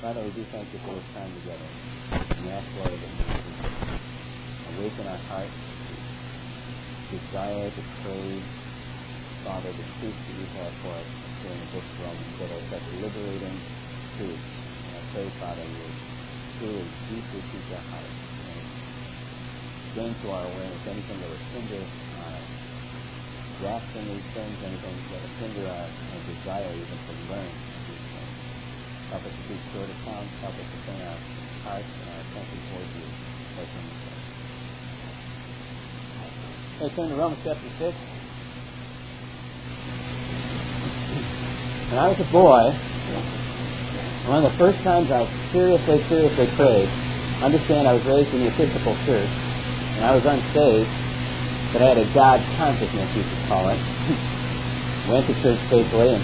Father, we do thank you for this time together. We ask, Lord, that you would awaken our hearts to desire, to crave, Father, the truth that you have for us here in the book of Romans, that are such liberating truths. And I pray, Father, you would truly deeply teach our hearts and bring to our awareness anything that would hinder our grasping these things, anything that would hinder our desire even to learn these things. Help us to keep short accounts. Help us to turn our hearts and our attention towards you. Hey, turn to Romans chapter 6. When I was a boy, one of the first times I seriously prayed, understand I was raised in the Episcopal Church, and I was unsaved, but I had a God consciousness, you could call it. Went to church faithfully, and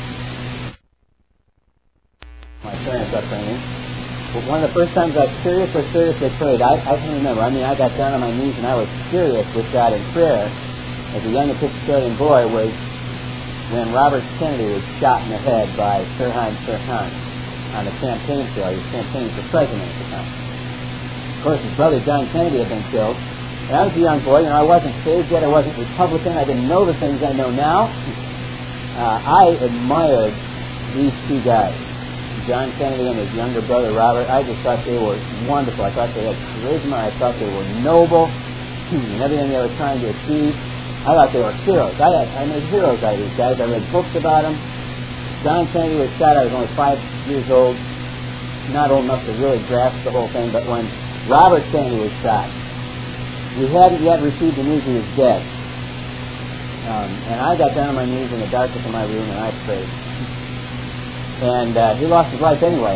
my parents' upbringing. But one of the first times I seriously prayed, I can remember. I got down on my knees and I was serious with God in prayer as a young Episcopalian boy was when Robert Kennedy was shot in the head by Sirhan Sirhan on the campaign trail. He was campaigning for president at the time. Of course, his brother John Kennedy had been killed. And I was a young boy. I wasn't saved yet. I wasn't Republican. I didn't know the things I know now. I admired these two guys, John Kennedy and his younger brother Robert. I just thought they were wonderful. I thought they had charisma. I thought they were noble in everything they were trying to achieve. I thought they were heroes. I made heroes out of these guys. I read books about them. John Kennedy was shot. I was only 5 years old, not old enough to really grasp the whole thing. But when Robert Kennedy was shot, we hadn't yet received the news he was dead. And I got down on my knees in the darkness of my room and I prayed. And he lost his life anyway.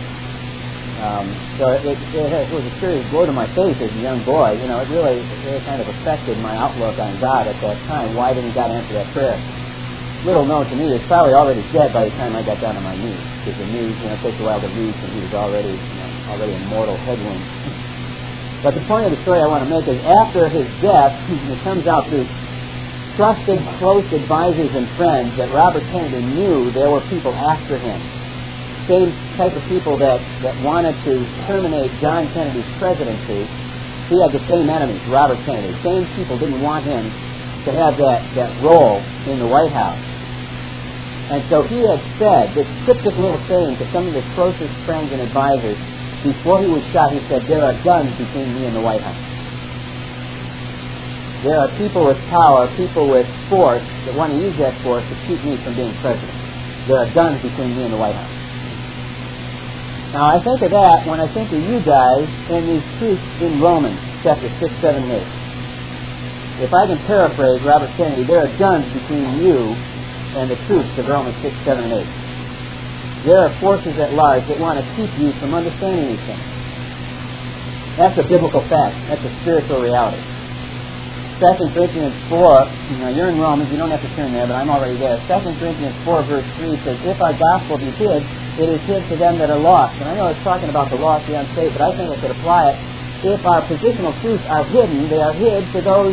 So it was a serious blow to my face as a young boy. It really kind of affected my outlook on God at that time. Why didn't God answer that prayer? Little known to me, he was probably already dead by the time I got down on my knees. Because the news, it takes a while to reach, and he was already a mortal head wound. But the point of the story I want to make is after his death, it comes out through trusted, close advisors and friends that Robert Kennedy knew there were people after him. Same type of people that wanted to terminate John Kennedy's presidency. He had the same enemies, Robert Kennedy. Same people didn't want him to have that role in the White House. And so he had said this cryptic little saying to some of his closest friends and advisors. Before he was shot, he said, there are guns between me and the White House. There are people with power, people with force that want to use that force to keep me from being president. There are guns between me and the White House. Now, I think of that when I think of you guys and these truths in Romans chapter 6, 7, and 8. If I can paraphrase Robert Kennedy, there are guns between you and the truths of Romans 6, 7, and 8. There are forces at large that want to keep you from understanding these things. That's a biblical fact. That's a spiritual reality. 2 Corinthians 4, you're in Romans, you don't have to turn there, but I'm already there. 2 Corinthians 4 verse 3 says, if our gospel be hid, it is hid to them that are lost. And I know it's talking about the lost, the unsaved, but I think it could apply it. If our positional truths are hidden, they are hid to those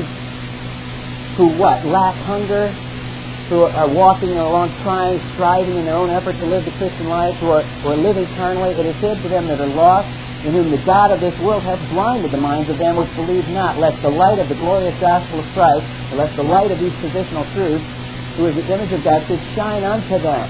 who lack hunger, who are walking along trying, striving in their own effort to live the Christian life, who are living carnally. It is hid to them that are lost, in whom the God of this world hath blinded the minds of them which believe not, lest the light of the glorious gospel of Christ, or lest the light of these positional truths, who is the image of God, should shine unto them.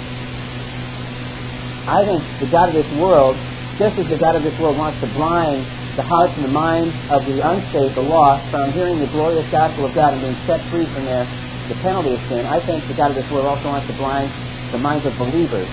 I think the God of this world, just as the God of this world wants to blind the hearts and the minds of the unsaved, the lost, from hearing the glorious gospel of God and being set free from the penalty of sin, I think the God of this world also wants to blind the minds of believers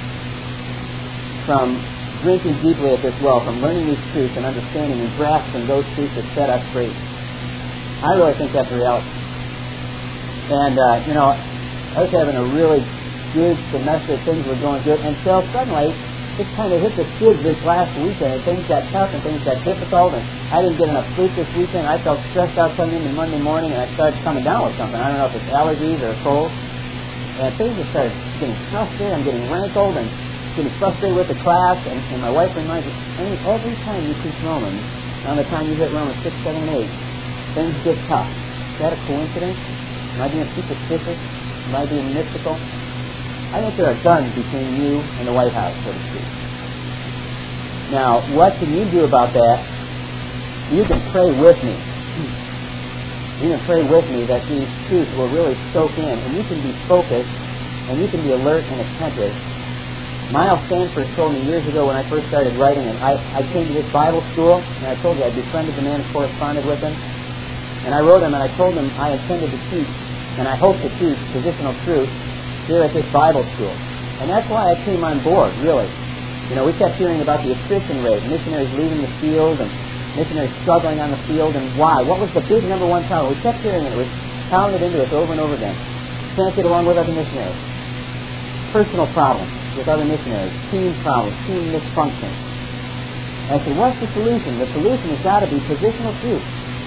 from drinking deeply at this well, from learning these truths and understanding and grasping those truths that set us free. I really think that's a reality. And, I was having a really good semester. Things were going good until suddenly it kind of hit the skids this last weekend. Things got tough and things got difficult, and I didn't get enough sleep this weekend. I felt stressed out coming into Monday morning, and I started coming down with something. I don't know if it's allergies or a cold. And things just started getting frustrated. I'm getting rankled and getting frustrated with the class, and my wife reminds me, every time you teach Romans, around the time you hit Romans 6, 7, and 8, things get tough. Is that a coincidence? Am I being superstitious? Am I being mystical? I think there are guns between you and the White House, so to speak. Now, what can you do about that? You can pray with me. You can pray with me that these truths will really soak in, and you can be focused, and you can be alert and attentive. Miles Stanford told me years ago when I first started writing, and I came to this Bible school, and I told you I befriended the man and corresponded with him, and I wrote him, and I told him I intended to teach, and I hope to teach positional truth here at this Bible school. And that's why I came on board, really. You know, we kept hearing about the attrition rate, missionaries leaving the field, and missionaries struggling on the field, and why? What was the big number one problem? We kept hearing it. It was pounded into us over and over again. Can't get along with other missionaries. Personal problems with other missionaries. Team problems. Team dysfunction. And I said, what's the solution? The solution has got to be positional truth.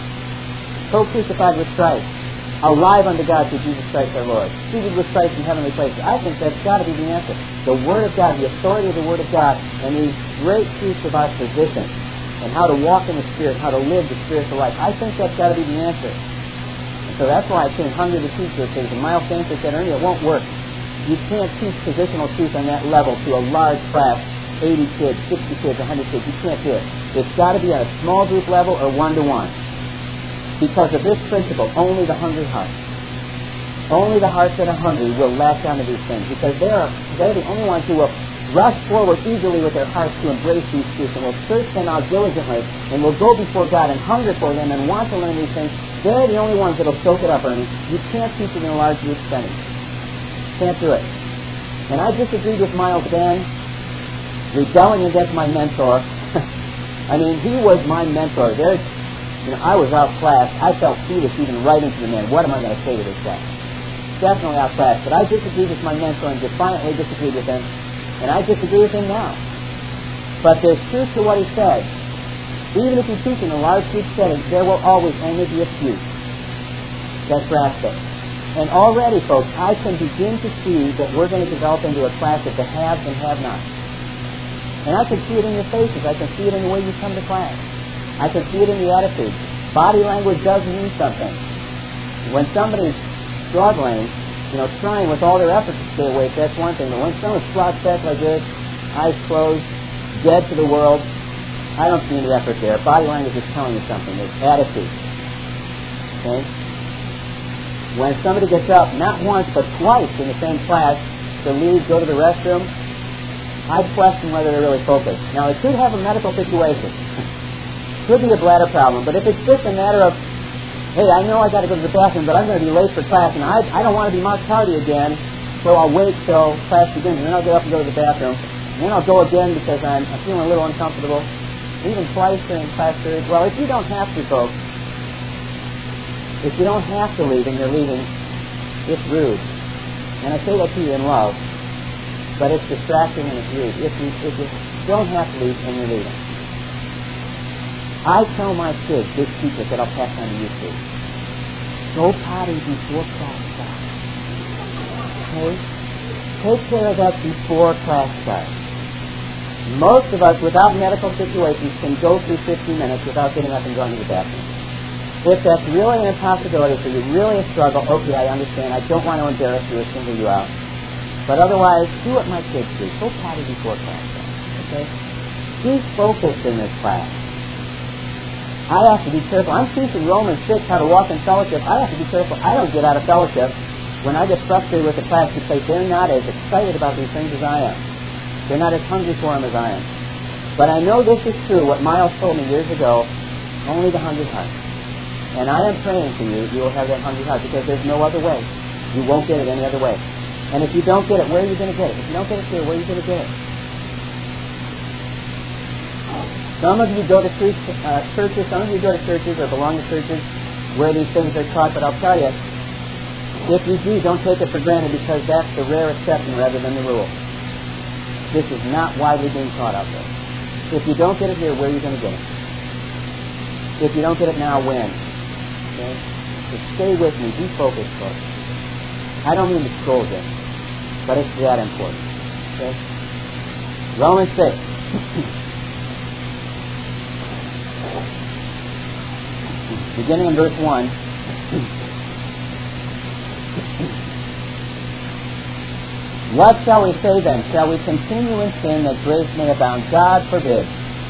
Co-crucified with Christ. Alive unto God through Jesus Christ our Lord. Seated with Christ in heavenly places. I think that's got to be the answer. The Word of God, the authority of the Word of God, and these great truths about position, and how to walk in the Spirit, how to live the spiritual life. I think that's got to be the answer. And so that's why I came hungry to teach those things. And Miles Stanford said, Ernie, it won't work. You can't teach positional truth on that level to a large class, 80 kids, 60 kids, 100 kids. You can't do it. It's got to be at a small group level or one-to-one. Because of this principle, only the hungry heart. Only the hearts that are hungry will latch onto these things. Because they're the only ones who will rush forward eagerly with their hearts to embrace these truths, and will search them out diligently, and will go before God and hunger for them and want to learn these things. They're the only ones that will soak it up, Ernie. You can't teach it in a large group setting. Can't do it. And I disagreed with Miles then, rebelling against my mentor. I mean, he was my mentor. I was outclassed. I felt foolish even writing to the man. What am I going to say to this guy? Definitely outclassed. But I disagreed with my mentor and defiantly disagreed with him. And I disagree with him now. But there's truth to what he said. Even if you teach in a large group setting, there will always only be a few that grasp it. And already, folks, I can begin to see that we're going to develop into a class of the haves and have-nots. And I can see it in your faces. I can see it in the way you come to class. I can see it in the attitude. Body language does mean something. When somebody's struggling, trying with all their effort to stay awake, that's one thing. But when someone's slouched back like this, eyes closed, dead to the world, I don't see any effort there. Body language is telling you something. There's attitude. Okay? When somebody gets up, not once, but twice in the same class, to leave, go to the restroom, I question whether they're really focused. Now, it could have a medical situation. Could be a bladder problem. But if it's just a matter of, hey, I know I got to go to the bathroom, but I'm going to be late for class, and I don't want to be marked tardy again, so I'll wait till class begins, and then I'll get up and go to the bathroom. And then I'll go again because I'm feeling a little uncomfortable. Even twice during class period. Well, if you don't have to, folks, if you don't have to leave and you're leaving, it's rude. And I say that to you in love, but it's distracting and it's rude. If you don't have to leave and you're leaving. I tell my kids this secret that I'll pass on to you too. Go potty before class starts. Okay? Take care of that before class starts. Most of us, without medical situations, can go through 15 minutes without getting up and going to the bathroom. If that's really an impossibility for you, really a struggle, okay, I understand. I don't want to embarrass you or single you out. But otherwise, do what my kids do. Go potty before class starts. Okay? Be focused in this class. I have to be careful. I'm teaching Romans 6 how to walk in fellowship. I have to be careful. I don't get out of fellowship when I get frustrated with the class because they're not as excited about these things as I am. They're not as hungry for them as I am. But I know this is true, what Miles told me years ago, only the hungry heart. And I am praying for you, you will have that hungry heart because there's no other way. You won't get it any other way. And if you don't get it, where are you going to get it? If you don't get it here, where are you going to get it? Some of you go to churches, some of you go to churches or belong to churches where these things are taught, but I'll tell you, if you do, don't take it for granted because that's the rare exception rather than the rule. This is not widely being taught out there. If you don't get it here, where are you going to get it? If you don't get it now, when? Okay? So stay with me. Be focused, folks. I don't mean to scold you, but it's that important. Okay? Romans 6. Beginning in verse 1. What shall we say then? Shall we continue in sin that grace may abound? God forbid.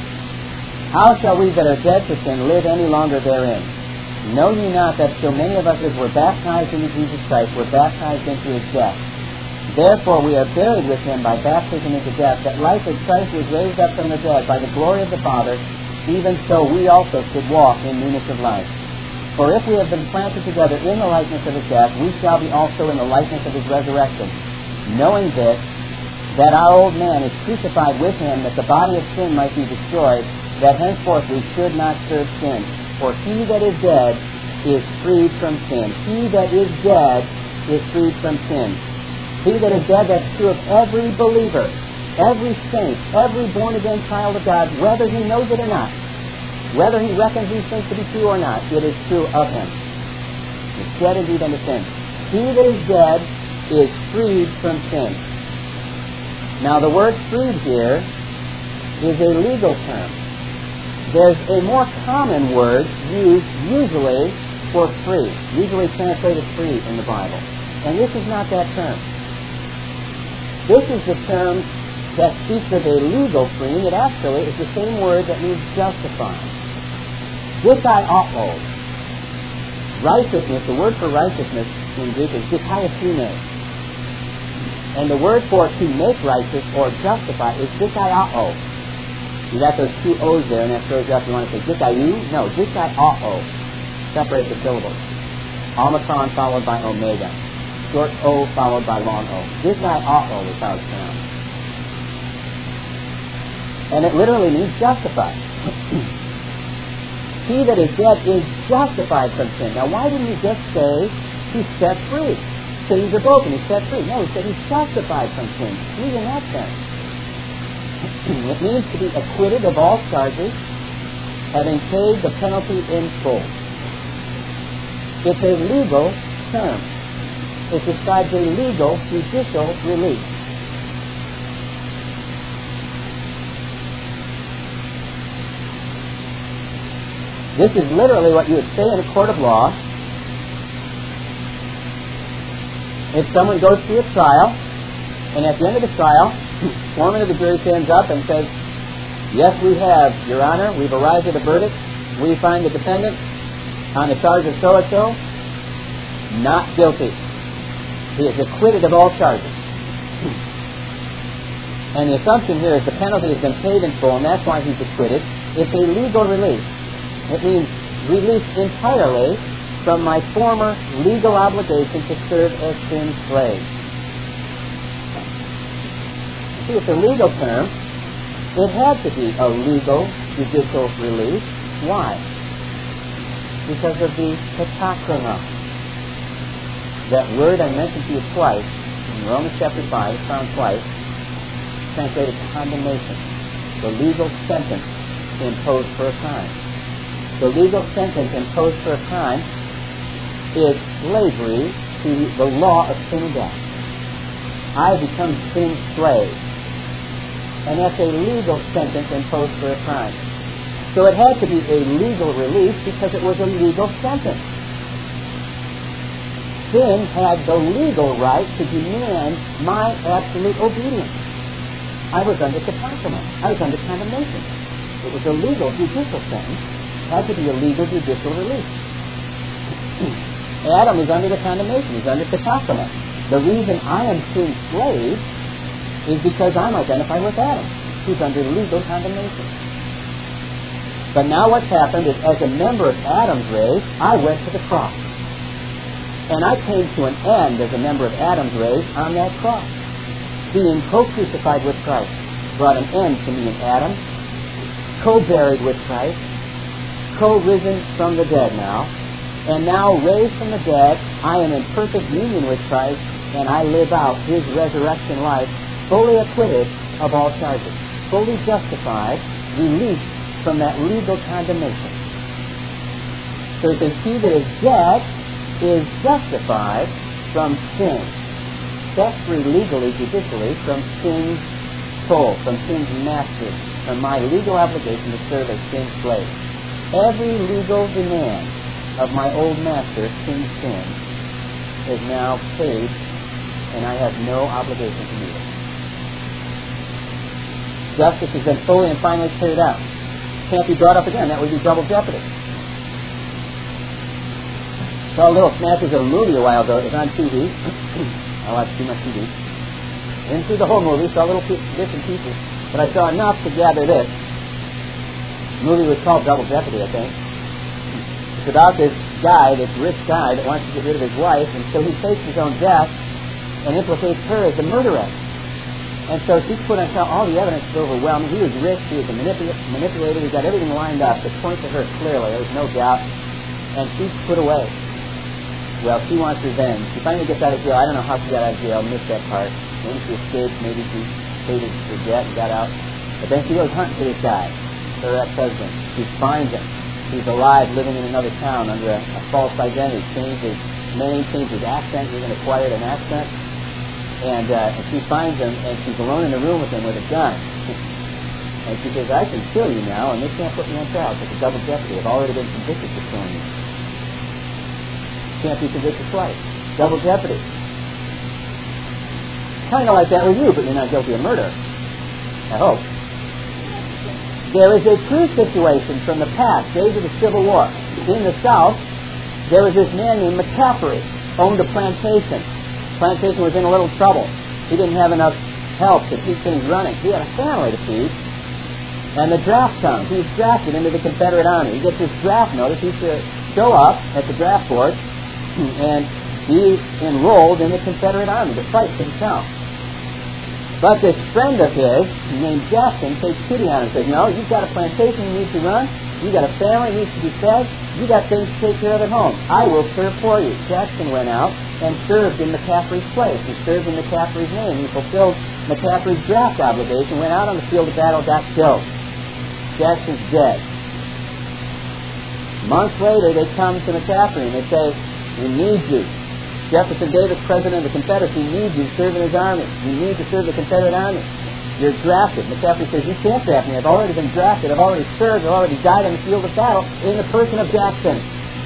How shall we that are dead to sin live any longer therein? Know ye not that so many of us as were baptized into Jesus Christ were baptized into his death? Therefore we are buried with him by baptism into death, that like as Christ was raised up from the dead by the glory of the Father, even so we also should walk in newness of life. For if we have been planted together in the likeness of his death, we shall be also in the likeness of his resurrection. Knowing this, that our old man is crucified with him, that the body of sin might be destroyed, that henceforth we should not serve sin. For he that is dead is freed from sin. He that is dead is freed from sin. He that is dead, that's true of every believer, every saint, every born-again child of God, whether he knows it or not. Whether he reckons these things to be true or not, it is true of him. It's dead indeed unto sin. He that is dead is freed from sin. Now the word freed here is a legal term. There's a more common word used usually for free, usually translated free in the Bible. And this is not that term. This is the term that speaks of a legal freeing. It actually is the same word that means justified. Dikaiō. Righteousness, the word for righteousness in Greek is dikaiosune. And the word for to make righteous or justify is dikaiō. You got those two O's there, and that throws you up. You want to say dikaiō? No, dikaiō. Separate the syllables. Omicron followed by omega. Short O followed by long O. Dikaiō is how it's pronounced. And it literally means justified. He that is dead is justified from sin. Now, why didn't he just say he's set free? Chains are broken, he's set free. No, he said he's justified from sin. Free in that sense. It means to be acquitted of all charges, having paid the penalty in full. It's a legal term. It describes a legal, judicial release. This is literally what you would say in a court of law. If someone goes through a trial, and at the end of the trial, the foreman of the jury stands up and says, "Yes, we have, Your Honor, we've arrived at a verdict. We find the defendant on the charge of so-and-so not guilty. He is acquitted of all charges." And the assumption here is the penalty has been paid in full, and that's why he's acquitted. It's a legal release. It means released entirely from my former legal obligation to serve as sin's slave. See, it's a legal term. It had to be a legal, judicial release. Why? Because of the katakrona. That word I mentioned to you twice, in Romans chapter 5, it's found twice, translated condemnation. The legal sentence imposed for a crime. The legal sentence imposed for a crime is slavery to the law of sin and death. I become sin's slave. And that's a legal sentence imposed for a crime. So it had to be a legal release because it was a legal sentence. Sin had the legal right to demand my absolute obedience. I was under katakrona. I was under condemnation. It was a legal judicial sentence. Had to be a legal judicial release. Adam is under the condemnation. He's under katakrona. The reason I am sin's slave is because I'm identified with Adam. He's under legal condemnation. But now what's happened is, as a member of Adam's race, I went to the cross. And I came to an end as a member of Adam's race on that cross. Being co-crucified with Christ brought an end to me and Adam, co-buried with Christ, co-risen from the dead now, and now raised from the dead, I am in perfect union with Christ, and I live out His resurrection life, fully acquitted of all charges, fully justified, released from that legal condemnation. So it says, he that is dead is justified from sin, set free legally, judicially, from sin's toll, from sin's mastery, from my legal obligation to serve as sin's slave. Every legal demand of my old master, King Sin, is now paid, and I have no obligation to meet it. Justice has been fully and finally carried out. can't be brought up again. That would be double jeopardy. Saw little snatches of a movie a while ago. It was on TV. I watched too much TV. Didn't see the whole movie. Saw little bits and pieces. But I saw enough to gather this. The movie was called Double Jeopardy, I think. It's about this guy, this rich guy that wants to get rid of his wife, and so he fakes his own death and implicates her as the murderer. And so she's put on trial. All the evidence is overwhelming. He was rich. He was a manipulator. He got everything lined up to point to her clearly. There was no doubt. And she's put away. Well, she wants revenge. She finally gets out of jail. I don't know how she got out of jail. I missed that part. Maybe she escaped. Maybe she paid her debt and got out. But then she goes hunting for this guy, her ex-husband. She finds him. He's alive, living in another town under a false identity. Changed his name, changed his accent, even acquired an accent. And she finds him, and she's alone in the room with him with a gun. And she says, I can kill you now, and they can't put me on trial. It's a double jeopardy. I've already been convicted for killing you. Can't be convicted twice. Double jeopardy. Kind of like that with you, but you're not guilty of murder. I hope. There is a true situation from the past, days of the Civil War. In the South, there was this man named McCaffrey, owned a plantation. Plantation was in a little trouble. He didn't have enough help to keep things running. He had a family to feed. And the draft comes. He's drafted into the Confederate Army. He gets his draft notice. He's to show up at the draft board and be enrolled in the Confederate Army to fight for himself. But this friend of his, named Jackson, takes pity on him and says, no, you've got a plantation you need to run. You've got a family that needs to be fed. You've got things to take care of at home. I will serve for you. Jackson went out and served in McCaffrey's place. He served in McCaffrey's name. He fulfilled McCaffrey's draft obligation, went out on the field of battle, got killed. Jackson's dead. Months later, they come to McCaffrey and they say, we need you. Jefferson Davis, president of the Confederacy, needs you to serve in his army. You need to serve the Confederate Army. You're drafted. McCaffrey says, you can't draft me. I've already been drafted. I've already served. I've already died on the field of battle in the person of Jackson.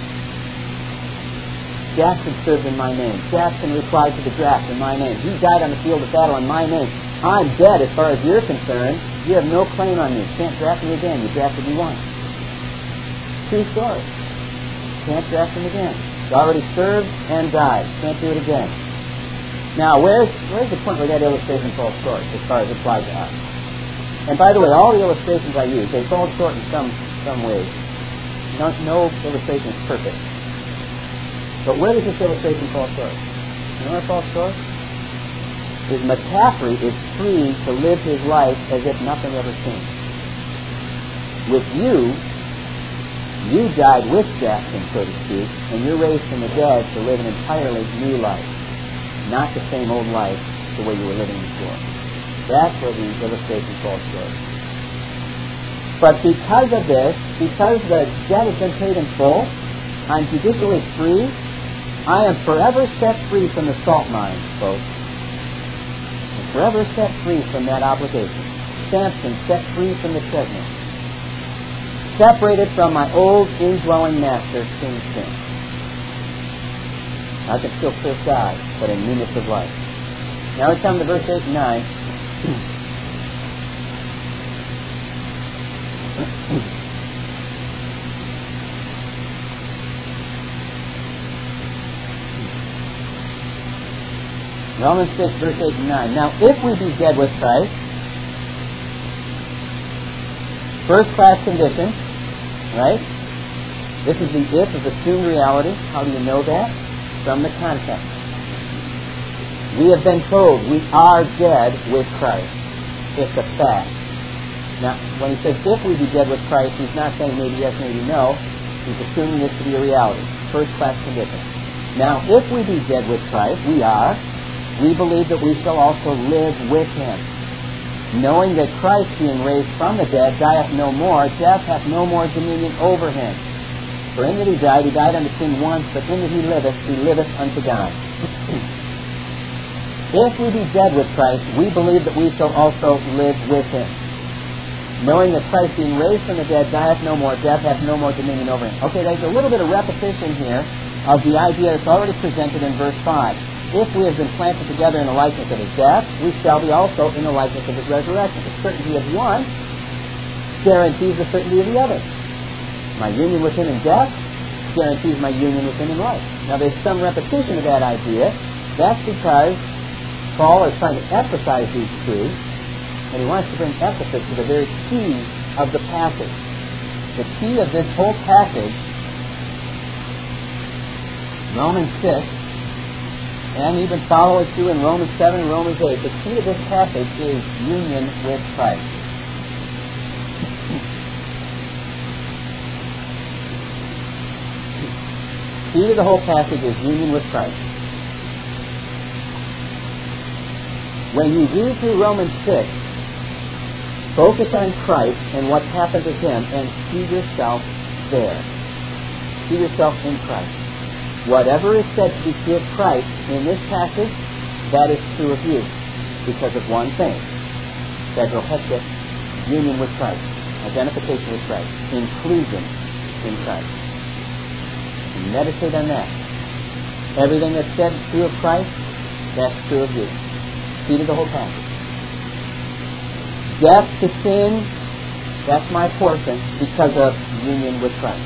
Jackson served in my name. Jackson replied to the draft in my name. He died on the field of battle in my name. I'm dead as far as you're concerned. You have no claim on me. Can't draft me again. You drafted me once. True story. Can't draft him again. He's already served and died. Can't do it again. Now, where's the point where that illustration falls short as far as applied to us? And by the way, all the illustrations I use, they fall short in some ways. No illustration is perfect. But where does this illustration fall short? You know where it falls short? Is McCaffrey is free to live his life as if nothing ever changed. With you died with Jackson, so to speak, and you're raised from the dead to live an entirely new life. Not the same old life the way you were living before. That's where the illustration falls short. But because of this, because the debt has been paid in full, I'm judicially free. I am forever set free from the salt mine, folks. I'm forever set free from that obligation. Samson set free from the treadmill. Separated from my old indwelling master, King Sin. I can still serve God, but in newness of life. Now we come to verse 8 and 9. Romans 6, verse 8 and 9. Now, if we be dead with Christ, first class condition, right? This is the if of assumed reality. How do you know that? From the context. We have been told we are dead with Christ. It's a fact. Now, when he says if we be dead with Christ, he's not saying maybe yes, maybe no. He's assuming this to be a reality. First class condition. Now, if we be dead with Christ, we believe that we shall also live with him. Knowing that Christ, being raised from the dead, dieth no more, death hath no more dominion over him. For in that he died unto sin once, but in that he liveth unto God. If we be dead with Christ, we believe that we shall also live with him. Knowing that Christ, being raised from the dead, dieth no more, death hath no more dominion over him. Okay, there's a little bit of repetition here of the idea that's already presented in verse 5. If we have been planted together in the likeness of his death, we shall be also in the likeness of his resurrection. The certainty of one guarantees the certainty of the other. My union with him in death guarantees my union with him in life. Now there's some repetition of that idea. That's because Paul is trying to emphasize these truths, and he wants to bring emphasis to the very key of the passage. The key of this whole passage, Romans 6, and even follow it through in Romans 7 and Romans 8, the key of this passage is union with Christ. The key to the whole passage is union with Christ. When you read through Romans 6, focus on Christ and what's happened to him and see yourself there. See yourself in Christ. Whatever is said to be true of Christ in this passage, that is true of you because of one thing. Tetrahestic, union with Christ, identification with Christ, inclusion in Christ. Meditate on that. Everything that's said is true of Christ, that's true of you. Key to the whole passage. Death to sin, that's my portion because of union with Christ.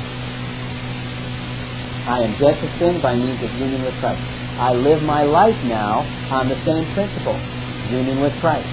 I am dead to sin by means of union with Christ. I live my life now on the same principle, union with Christ.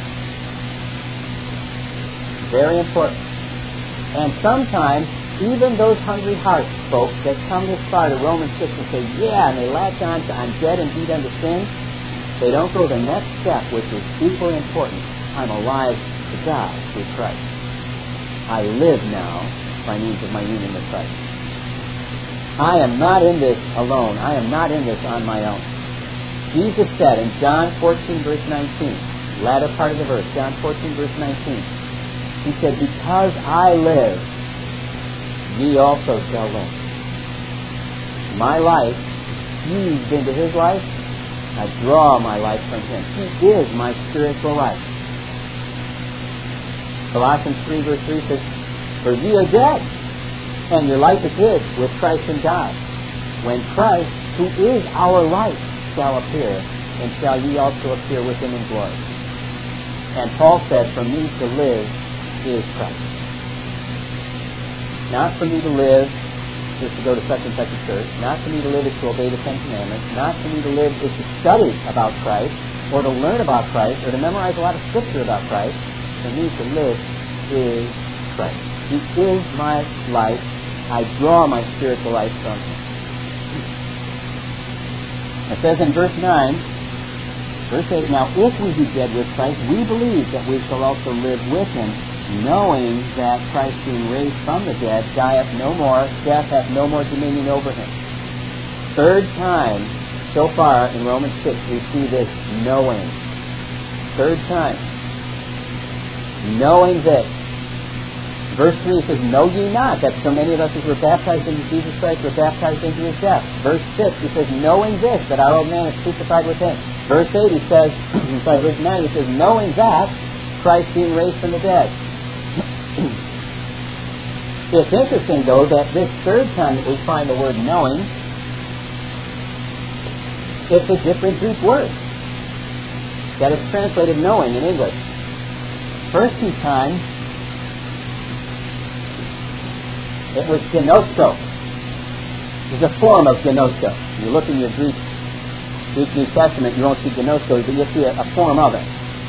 Very important. And sometimes, even those hungry hearts, folks, that come this far to Romans 6 and say, yeah, and they latch on to, I'm dead indeed unto sin, they don't go the next step, which is equally important. I'm alive to God through Christ. I live now by means of my union with Christ. I am not in this alone. I am not in this on my own. Jesus said in John 14, verse 19, latter part of the verse, John 14, verse 19, he said, because I live, ye also shall live. My life fused into his life, I draw my life from him. He is my spiritual life. Colossians 3, verse 3 says, for ye are dead, and your life is hid with Christ in God. When Christ, who is our life, shall appear, and shall ye also appear with him in glory. And Paul said, for me to live is Christ. Not for me to live is to go to such and such a church. Not for me to live is to obey the Ten Commandments. Not for me to live is to study about Christ, or to learn about Christ, or to memorize a lot of scripture about Christ. For me to live is Christ. He is my life. I draw my spiritual life from him. It says in verse 9, verse 8, now if we be dead with Christ, we believe that we shall also live with him, knowing that Christ being raised from the dead dieth no more, death hath no more dominion over him. Third time so far in Romans 6 we see this knowing. Third time. Knowing this. Verse 3 says, know ye not that so many of us as were baptized into Jesus Christ were baptized into his death. Verse 6 he says, knowing this, that our old man is crucified with him. Verse 8 he says, verse 9 he says, knowing that Christ being raised from the dead. It's interesting, though, that this third time that we find the word knowing, it's a different Greek word that is translated knowing in English. First two times, it was gnosko. It's a form of gnosko. You look in your Greek New Testament, you won't see gnosko, but you'll see a form of it.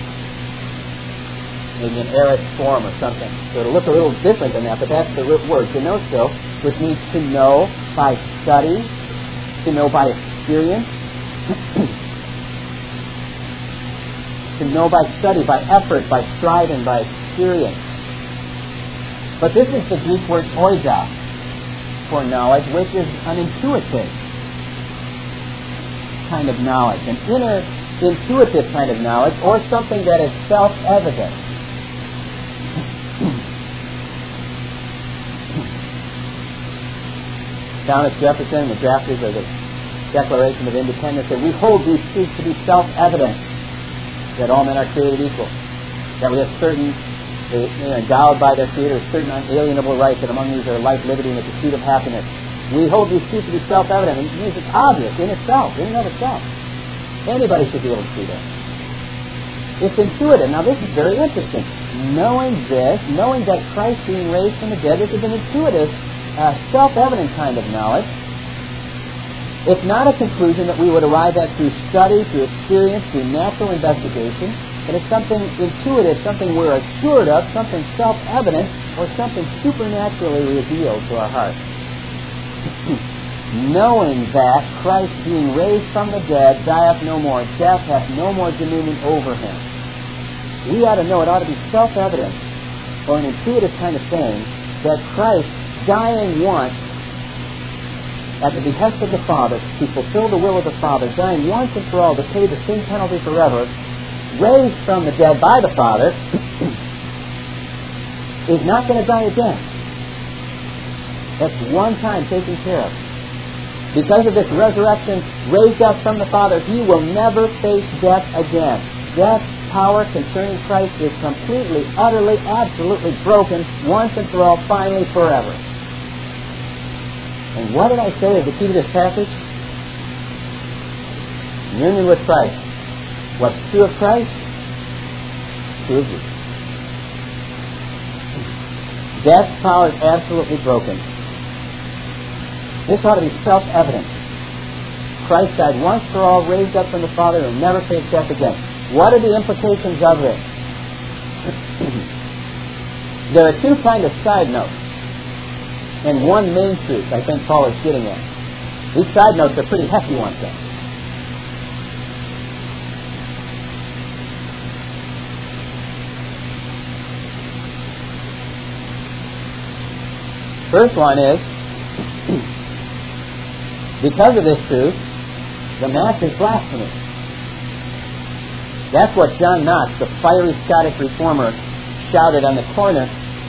Maybe an aorist form or something. So it'll look a little different than that, but that's the root word, gnosko, which means to know by study, to know by experience, to know by study, by effort, by striving, by experience. But this is the Greek word oida for knowledge, which is an intuitive kind of knowledge, an inner intuitive kind of knowledge, or something that is self-evident. Thomas Jefferson, the drafters of the Declaration of Independence, said, we hold these truths to be self-evident, that all men are created equal, that we have certain, endowed by their Creator, certain unalienable rights, and among these are life, liberty, and the pursuit of happiness. We hold these truths to be self-evident, and it means it's obvious in itself, in and of itself. Anybody should be able to see that. It's intuitive. Now, this is very interesting. knowing this, knowing that Christ being raised from the dead, this is an intuitive, self-evident kind of knowledge. It's not a conclusion that we would arrive at through study, through experience, through natural investigation, but it's something intuitive, something we're assured of, something self-evident, or something supernaturally revealed to our hearts. Knowing that Christ being raised from the dead dieth no more, death hath no more dominion over him. We ought to know, it ought to be self-evident, or an intuitive kind of thing, that Christ dying once at the behest of the Father, to fulfill the will of the Father, dying once and for all to pay the sin penalty forever, raised from the dead by the Father, is not going to die again. That's one time taken care of. Because of this resurrection, raised up from the Father, he will never face death again. Death's power concerning Christ is completely, utterly, absolutely broken once and for all, finally, forever. And what did I say is the key to this passage? Union with Christ. What's true of Christ? True of you. Death's power is absolutely broken. This ought to be self-evident. Christ died once for all, raised up from the Father, and will never face death again. What are the implications of this? There are two kind of side notes, and one main truth I think Paul is getting at. These side notes are pretty hefty ones, though. First one is, because of this truth, the Mass is blasphemy. That's what John Knox, the fiery Scottish reformer, shouted on the corner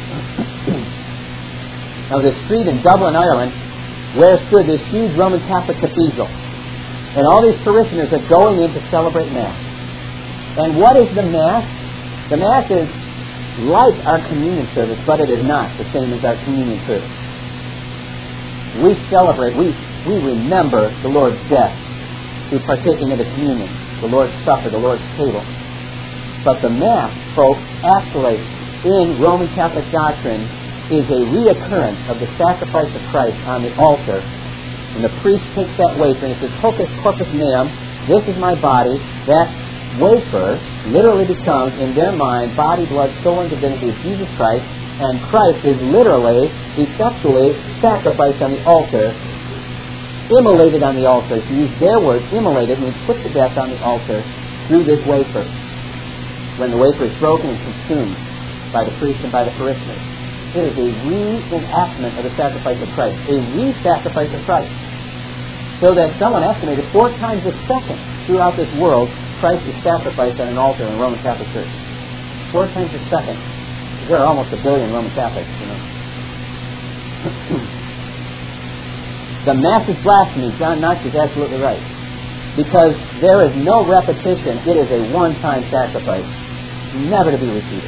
of the street in Dublin, Ireland, where stood this huge Roman Catholic cathedral. And all these parishioners are going in to celebrate Mass. And what is the Mass? The Mass is like our communion service, but it is not the same as our communion service. We celebrate, we remember the Lord's death through partaking of the communion, the Lord's Supper, the Lord's table. But the Mass, folks, actually, in Roman Catholic doctrine, is a reoccurrence of the sacrifice of Christ on the altar. And the priest takes that wafer and it says, Hocus corpus meum, this is my body. That wafer literally becomes, in their mind, body, blood, soul, and divinity of Jesus Christ. And Christ is literally, effectually sacrificed on the altar, immolated on the altar. To use their word, immolated means put to death on the altar through this wafer. When the wafer is broken and consumed by the priest and by the parishioners. It is a reenactment of the sacrifice of Christ, a re-sacrifice of Christ. So that someone estimated 4 times a second throughout this world, Christ is sacrificed on an altar in the Roman Catholic Church. 4 times a second. There are almost 1 billion Roman Catholics, you know. The Mass is blasphemy. John Knox is absolutely right. Because there is no repetition. It is a one-time sacrifice, never to be repeated.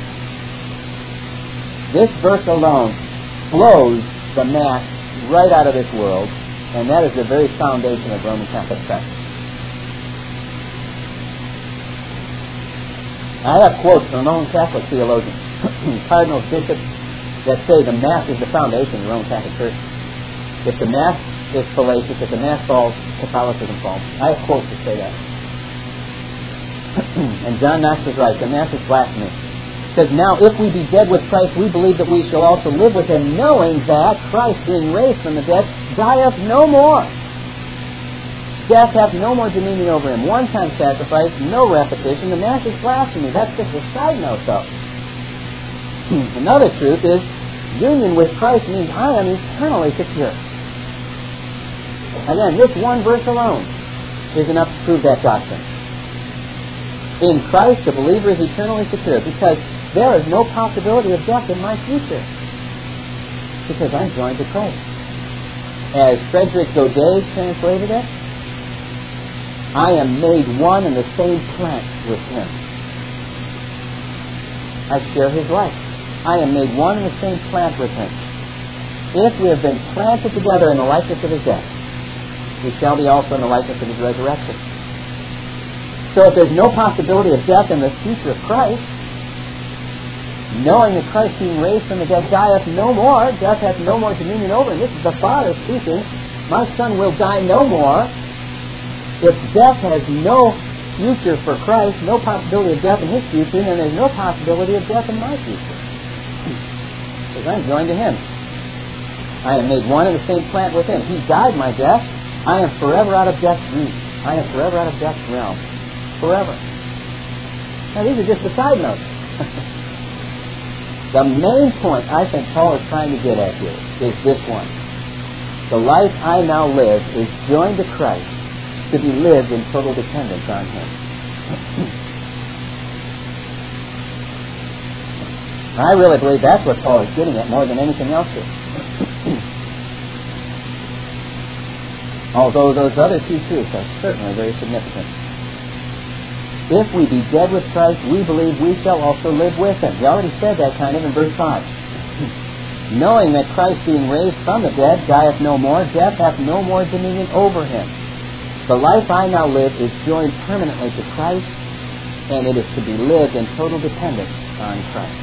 This verse alone blows the Mass right out of this world, and that is the very foundation of Roman Catholic practice. I have quotes from Roman Catholic theologians, cardinals, bishops, that say the Mass is the foundation of the Roman Catholic Church. If the Mass is fallacious, if the Mass falls, Catholicism falls. I have quotes that say that. And John Knox is right. The Mass is blasphemy. It says, now if we be dead with Christ, we believe that we shall also live with him, knowing that Christ, being raised from the dead, dieth no more. Death hath no more dominion over him. One-time sacrifice, no repetition. The Mass is blasphemy. That's just a side note, though. Another truth is, union with Christ means I am eternally secure. Again, this one verse alone is enough to prove that doctrine. In Christ, the believer is eternally secure because there is no possibility of death in my future because I'm joined to Christ. As Frederick Godet translated it, I am made one in the same plant with him. I share his life. I am made one in the same plant with him. If we have been planted together in the likeness of his death, we shall be also in the likeness of his resurrection. So if there's no possibility of death in the future of Christ, knowing that Christ being raised from the dead dieth no more, death hath no more dominion over him. This is the Father speaking. My Son will die no more. If death has no future for Christ, no possibility of death in his future, then there's no possibility of death in my future. Because I'm joined to him. I am made one in the same plant with him. He died my death. I am forever out of death's reach. I am forever out of death's realm. Forever. Now these are just the side notes. The main point I think Paul is trying to get at here is this one. The life I now live is joined to Christ to be lived in total dependence on him. I really believe that's what Paul is getting at more than anything else here. Although those other two truths are certainly very significant. If we be dead with Christ, we believe we shall also live with him. He already said that kind of in verse 5. Knowing that Christ being raised from the dead dieth no more, death hath no more dominion over him. The life I now live is joined permanently to Christ, and it is to be lived in total dependence on Christ.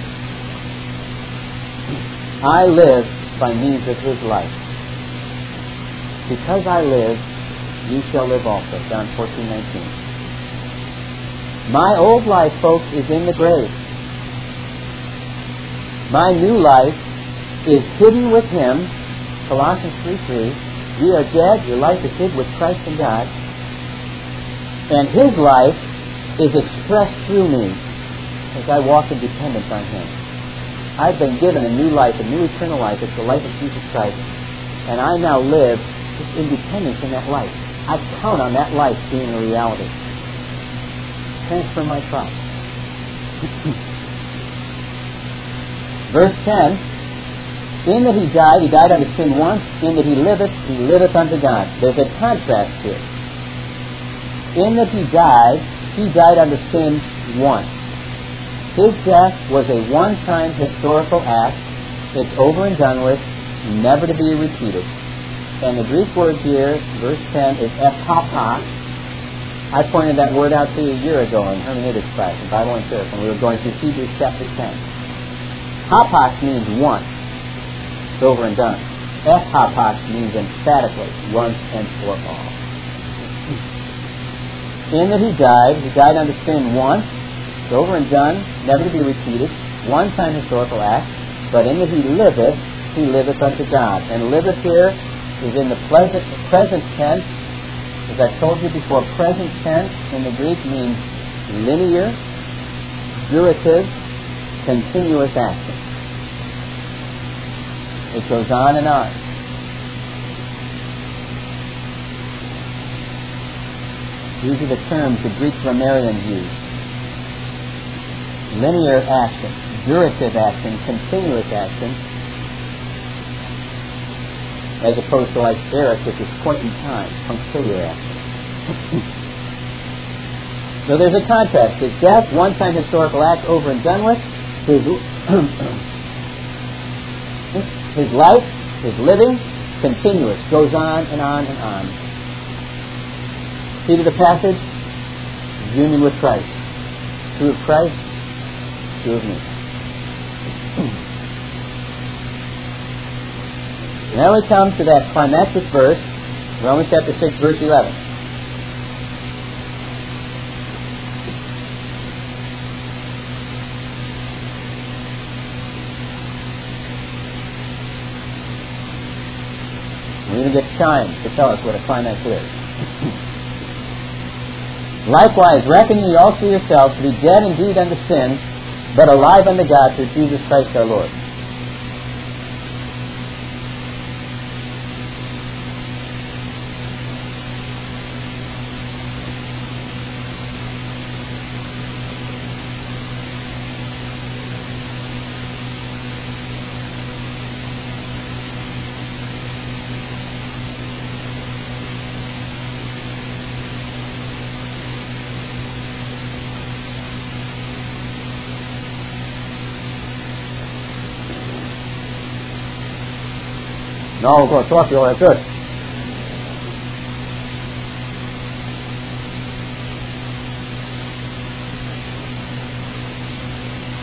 I live by means of his life. Because I live, you shall live also. John 14:19. My old life, folks, is in the grave. My new life is hidden with him. Colossians 3:3. Ye are dead, your life is hid with Christ in God. And his life is expressed through me as I walk in dependence on him. I've been given a new life, a new eternal life. It's the life of Jesus Christ. And I now live in dependence in that life. I count on that life being a reality. Transfer my trust. Verse 10, in that he died unto sin once, in that he liveth unto God. There's a contrast here. In that he died unto sin once. His death was a one-time historical act. It's over and done with, never to be repeated. And the Greek word here, verse 10, is epapa. I pointed that word out to you a year ago in hermeneutics class, in Bible and Church, when we were going through Hebrews chapter 10. Hapas means once. It's over and done. Ephapas means emphatically, once and for all. In that he died unto sin once. It's over and done, never to be repeated. One-time historical act. But in that he liveth unto God. And liveth here is in the present tense. As I've told you before, present tense in the Greek means linear, durative, continuous action. It goes on and on. These are the terms the Greek grammarians use. Linear action, durative action, continuous action, as opposed to like Eric, which is point in time, punctiliar action. So there's a contrast. His death, one-time historical act, over and done with. His life, his living, continuous, goes on and on and on. See to the passage? Union with Christ. True of Christ, true of me. Now we come to that climactic verse, Romans chapter 6, verse 11. We even get chimes to tell us what a climax is. Likewise, reckon ye also yourselves to be dead indeed unto sin, but alive unto God through Jesus Christ our Lord. No, we're going to talk to you all that good.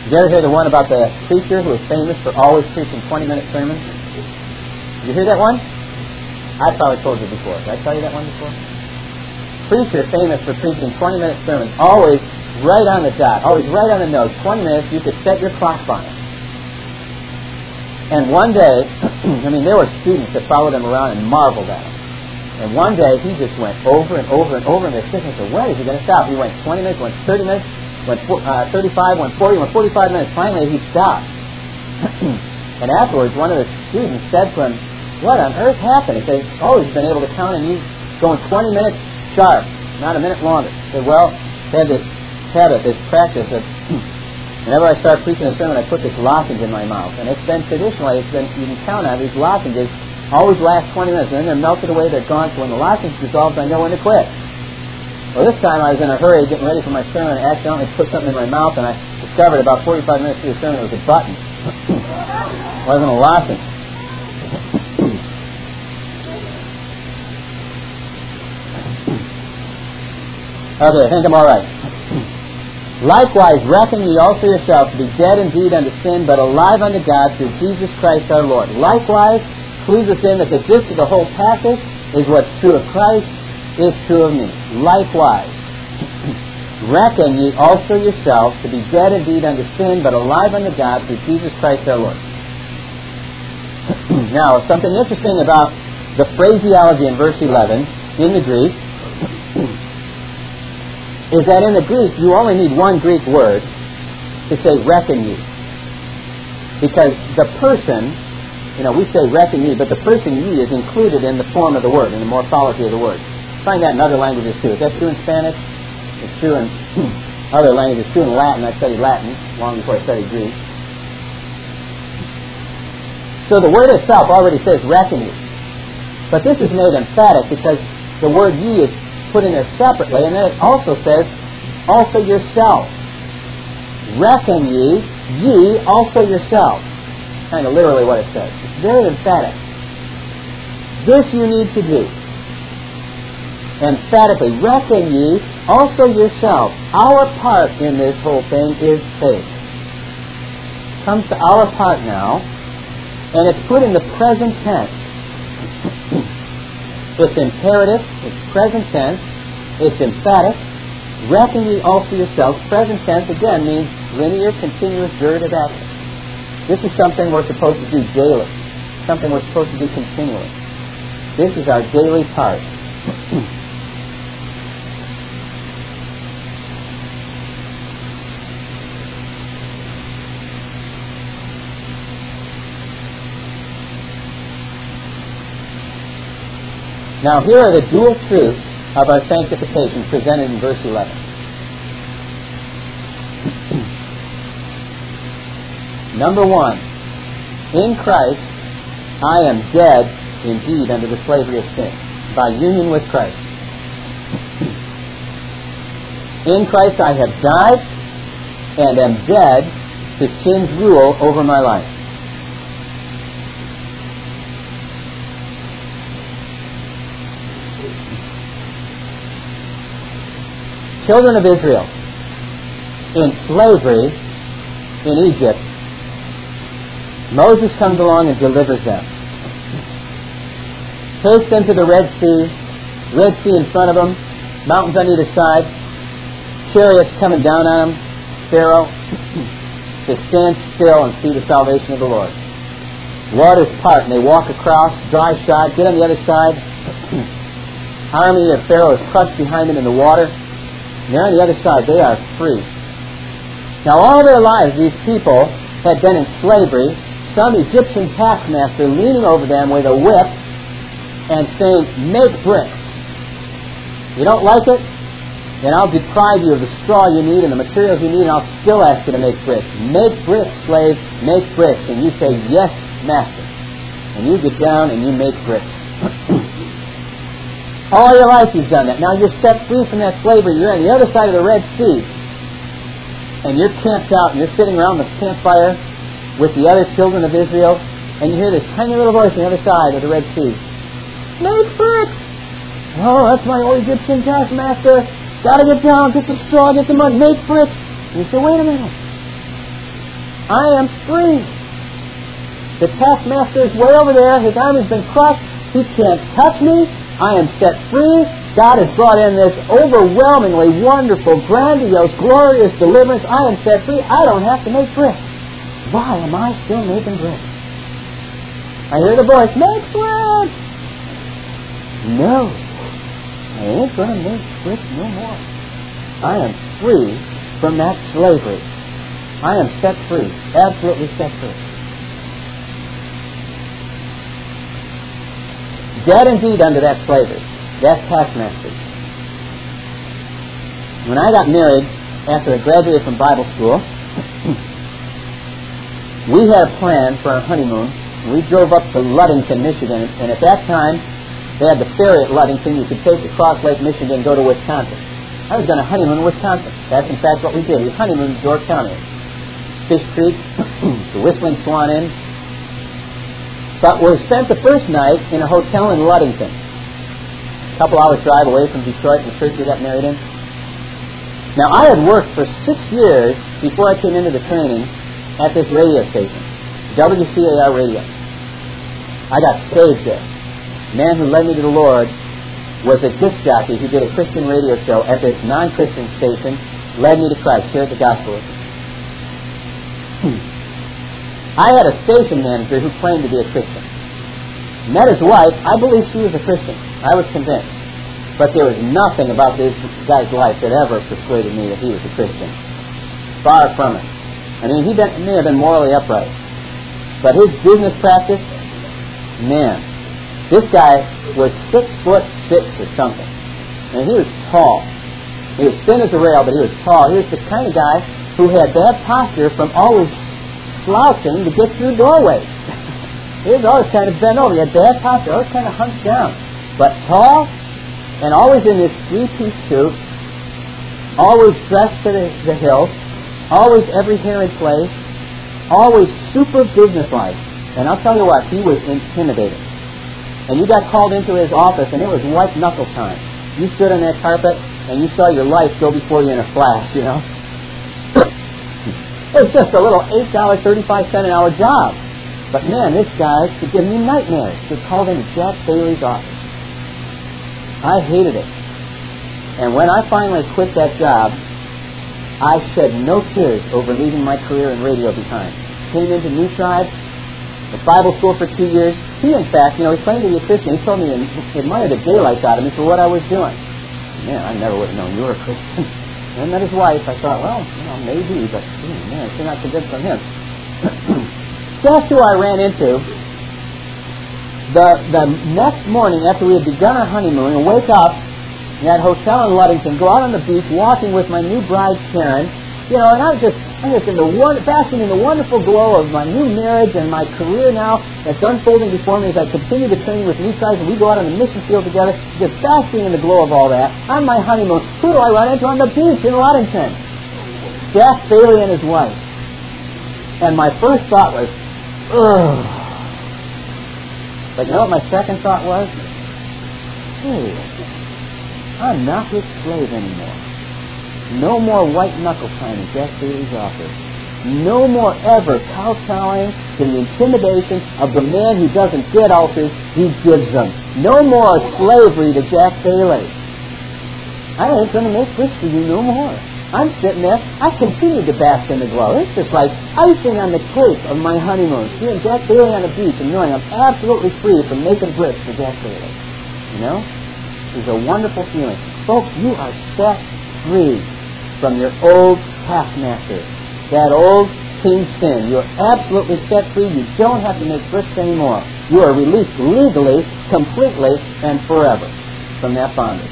Did you ever hear the one about the preacher who was famous for always preaching 20-minute sermons? Did you hear that one? I probably told you before. Did I tell you that one before? Preacher famous for preaching 20-minute sermons, always right on the dot, always right on the nose. 20 minutes, you could set your clock on it. And one day, there were students that followed him around and marveled at him. And one day, he just went over and over and over, and they're thinking, so when is he going to stop? He went 20 minutes, went 30 minutes, went 35, went 40, went 45 minutes. Finally, he stopped. And afterwards, one of the students said to him, what on earth happened? He said, he's been able to count, and he's going 20 minutes sharp, not a minute longer. He said, well, they had this habit, this practice of whenever I start preaching a sermon, I put this lozenge in my mouth. And it's been traditionally, you can count on these lozenges always last 20 minutes. And then they're melted away, they're gone. So when the lozenge dissolves, I know when to quit. Well, this time I was in a hurry getting ready for my sermon and accidentally put something in my mouth, and I discovered about 45 minutes through the sermon it was a button. It wasn't a lozenge. Okay, I think I'm all right. Likewise, reckon ye also yourselves to be dead indeed unto sin, but alive unto God through Jesus Christ our Lord. Likewise, clues us in that the gist of the whole passage is what's true of Christ is true of me. Likewise, reckon ye also yourselves to be dead indeed unto sin, but alive unto God through Jesus Christ our Lord. Now, something interesting about the phraseology in verse 11 in the Greek is that in the Greek, you only need one Greek word to say reckon ye. Because the person, we say reckon ye, but the person ye is included in the form of the word, in the morphology of the word. Find that in other languages too. Is that true in Spanish? It's true in other languages. It's true in Latin. I studied Latin long before I studied Greek. So the word itself already says reckon ye. But this is made emphatic because the word ye is put in there separately, and then it also says, also yourself. Reckon ye also yourself. Kind of literally what it says. It's very emphatic. This you need to do. Emphatically, reckon ye also yourself. Our part in this whole thing is faith. Comes to our part now, and it's put in the present tense. It's imperative, it's present tense, it's emphatic. Reckon ye also yourselves. Present tense, again, means linear, continuous, durative action. This is something we're supposed to do daily, something we're supposed to do continually. This is our daily part. Now, here are the dual truths of our sanctification presented in verse 11. Number one, in Christ, I am dead indeed under the slavery of sin, by union with Christ. In Christ I have died and am dead to sin's rule over my life. Children of Israel, in slavery in Egypt, Moses comes along and delivers them. Takes them to the Red Sea in front of them, mountains on either side, chariots coming down on them, Pharaoh, to stand still and see the salvation of the Lord. Waters part and they walk across, dry shod, get on the other side. Army of Pharaoh is crushed behind them in the water. And they're on the other side. They are free. Now, all their lives, these people had been in slavery. Some Egyptian taskmaster leaning over them with a whip and saying, make bricks. You don't like it? Then I'll deprive you of the straw you need and the materials you need, and I'll still ask you to make bricks. Make bricks, slave. Make bricks. And you say, yes, master. And you get down and you make bricks. All your life you've done that. Now you're set free from that slavery. You're on the other side of the Red Sea. And you're camped out and you're sitting around the campfire with the other children of Israel. And you hear this tiny little voice on the other side of the Red Sea. Make bricks! Oh, that's my old Egyptian taskmaster. Gotta get down, get the straw, get the mud, make bricks. And you say, wait a minute. I am free. The taskmaster is way over there. His arm has been crushed. He can't touch me. I am set free. God has brought in this overwhelmingly wonderful, grandiose, glorious deliverance. I am set free. I don't have to make bricks. Why am I still making bricks? I hear the voice, make bricks! No. I ain't going to make bricks no more. I am free from that slavery. I am set free. Absolutely set free. Dead indeed under that slavery. That taskmaster. When I got married, after I graduated from Bible school, we had a plan for our honeymoon. We drove up to Ludington, Michigan, and at that time, they had the ferry at Ludington. You could take across Lake Michigan and go to Wisconsin. I was going to honeymoon in Wisconsin. That's in fact what we did. We honeymooned in York County. Fish Creek, the Whistling Swan Inn. But we spent the first night in a hotel in Ludington. A couple hours drive away from Detroit, the church we got married in. Now, I had worked for 6 years before I came into the training at this radio station, WCAR Radio. I got saved there. The man who led me to the Lord was a disc jockey who did a Christian radio show at this non-Christian station, led me to Christ, shared the gospel with me. I had a station manager who claimed to be a Christian. Met his wife. I believe she was a Christian. I was convinced. But there was nothing about this guy's life that ever persuaded me that he was a Christian. Far from it. I mean, he may have been morally upright. But his business practice, man, this guy was 6'6" or something. And he was tall. He was thin as a rail, but he was tall. He was the kind of guy who had bad posture from always slouching to get through doorways. He was always kind of bent over. He had bad posture, always kind of hunched down. But tall, and always in this three-piece suit, always dressed to the hilt, always every hair in place, always super businesslike. And I'll tell you what, he was intimidating. And you got called into his office, and it was white knuckle time. You stood on that carpet, and you saw your life go before you in a flash, you know. It was just a little $8.35 an hour job. But man, this guy could give me nightmares. They called him Jack Bailey's office. I hated it. And when I finally quit that job, I shed no tears over leaving my career in radio behind. Came into New Tribe, the Bible school for 2 years. He, in fact, he claimed to be a Christian. He told me he admired the daylights out of me for what I was doing. Man, I never would have known you were a Christian. And I met his wife. I thought, well, maybe, but man, I'm still not convinced on him. Guess who I ran into? The next morning after we had begun our honeymoon, and wake up in that hotel in Ludington, go out on the beach, walking with my new bride Karen, and I'm just basking in the wonderful glow of my new marriage and my career now that's unfolding before me as I continue to train with New Tribe, and we go out on the mission field together, just basking in the glow of all that. On my honeymoon, who do I run into on the beach in Ludington? Jack Bailey and his wife. And my first thought was, ugh. But you know what my second thought was? Hey, I'm not his slave anymore. No more white knuckle time in Jack Bailey's office. No more ever kowtowing to the intimidation of the man who doesn't get altars, he gives them. No more slavery to Jack Bailey. I ain't going to make this for you no more. I'm sitting there. I continue to bask in the glow. It's just like icing on the cake of my honeymoon. Seeing Jack Bailey on the beach and knowing I'm absolutely free from making bricks for Jack Bailey. It was a wonderful feeling. Folks, you are set free from your old taskmaster, that old king sin. You are absolutely set free. You don't have to make bricks anymore. You are released legally, completely, and forever from that bondage.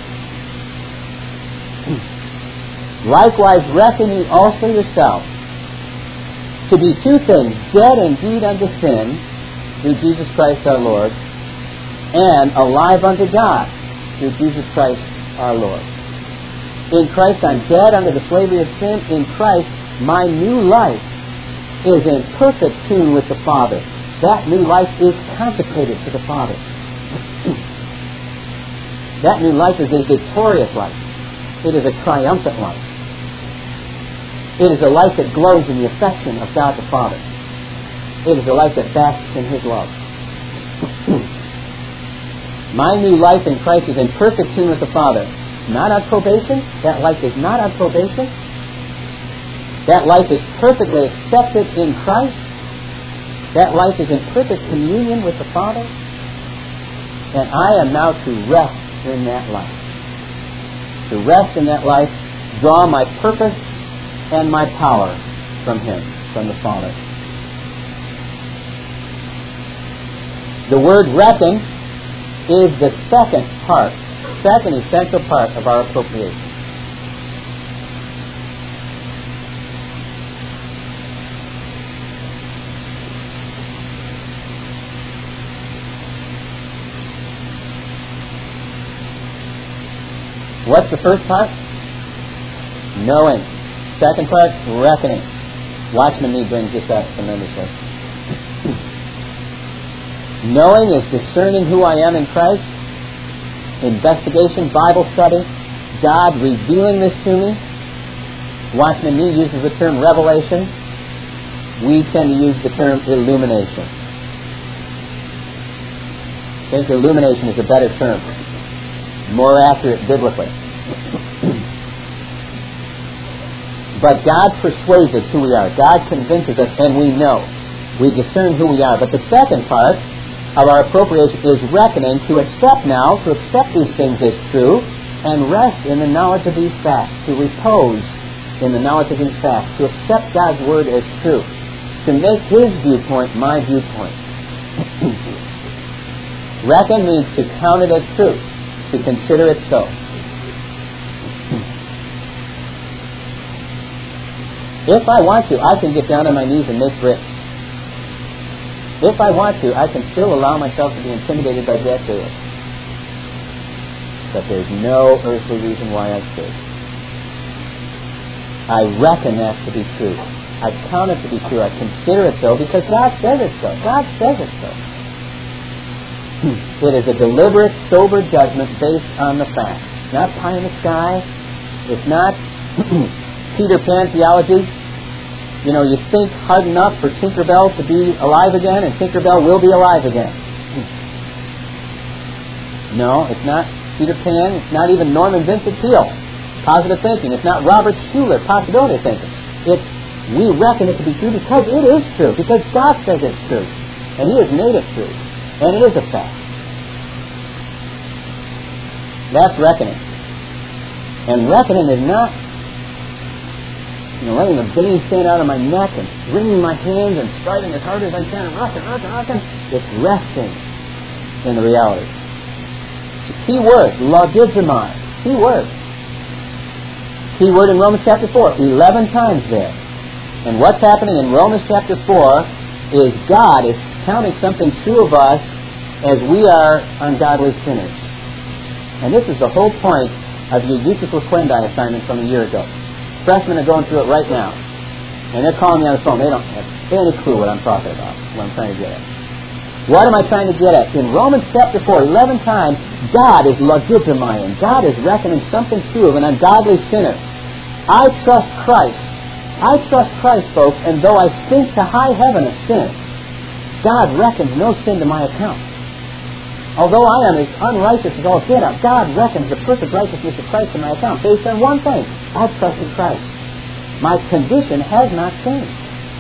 Likewise, reckon ye also yourself to be two things, dead indeed unto sin, through Jesus Christ our Lord, and alive unto God, through Jesus Christ our Lord. In Christ I'm dead under the slavery of sin. In Christ my new life is in perfect tune with the Father. That new life is consecrated to the Father. That new life is a victorious life. It is a triumphant life. It is a life that glows in the affection of God the Father. It is a life that basks in His love. My new life in Christ is in perfect tune with the Father. Not on probation. That life is not on probation. That life is perfectly accepted in Christ. That life is in perfect communion with the Father. And I am now to rest in that life. To rest in that life, draw my purpose and my power from Him, from the Father. The word reckon is the second essential part of our appropriation. What's the first part? Knowing. Second part, reckoning. Watchman Nee brings this up tremendously. Knowing is discerning who I am in Christ. Investigation, Bible study, God revealing this to me. Watchman Nee uses the term revelation. We tend to use the term illumination. I think illumination is a better term. More accurate biblically. But God persuades us who we are. God convinces us, and we know. We discern who we are. But the second part of our appropriation is reckoning, to accept these things as true, and rest in the knowledge of these facts, to repose in the knowledge of these facts, to accept God's Word as true, to make His viewpoint my viewpoint. Reckon means to count it as truth, to consider it so. If I want to, I can get down on my knees and make bricks. If I want to, I can still allow myself to be intimidated by debt bills. But there's no earthly reason why I should. I reckon that to be true. I count it to be true. I consider it so because God says it so. God says it so. It is a deliberate, sober judgment based on the facts. Not pie in the sky. It's not Peter Pan theology. You know, you think hard enough for Tinkerbell to be alive again, and Tinkerbell will be alive again. No, it's not Peter Pan. It's not even Norman Vincent Peale, positive thinking. It's not Robert Schuller, possibility thinking. We reckon it to be true because it is true, because God says it's true, and He has made it true, and it is a fact. That's reckoning. And reckoning is not letting the veins stand out of my neck and wringing my hands and striving as hard as I can and reckon. It's resting in the reality. It's a key word, logizomai. Key word. Key word in Romans chapter 4, 11 times there. And what's happening in Romans chapter 4 is God is counting something true of us as we are ungodly sinners. And this is the whole point of your Eutychus Loquendi assignment from a year ago. Freshmen are going through it right now. And they're calling me on the phone. They don't have any clue what I'm talking about, what I'm trying to get at. What am I trying to get at? In Romans chapter 4, 11 times, God is logizomai. God is reckoning something true of an ungodly sinner. I trust Christ. I trust Christ, folks, and though I sink to high heaven of sin, God reckons no sin to my account. Although I am as unrighteous as all get out, God reckons the perfect righteousness of Christ in my account based on one thing. I've trusted Christ. My condition has not changed.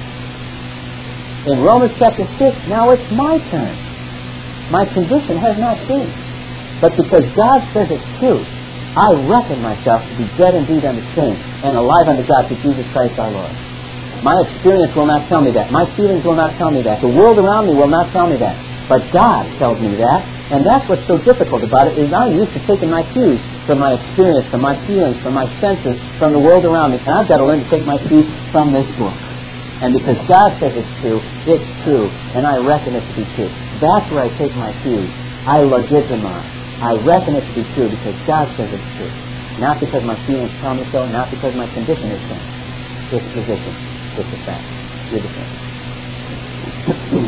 In Romans chapter 6, now it's my turn. My condition has not changed. But because God says it's true, I reckon myself to be dead indeed unto sin and alive unto God through Jesus Christ our Lord. My experience will not tell me that. My feelings will not tell me that. The world around me will not tell me that. But God tells me that. And that's what's so difficult about it, is I'm used to taking my cues from my experience, from my feelings, from my senses, from the world around me. And I've got to learn to take my cues from this book. And because God says it's true, and I reckon it to be true. That's where I take my cues. I logizomai. I reckon it to be true because God says it's true. Not because my feelings tell me so, not because my condition is changed. It's position. It's a fact. You're the same.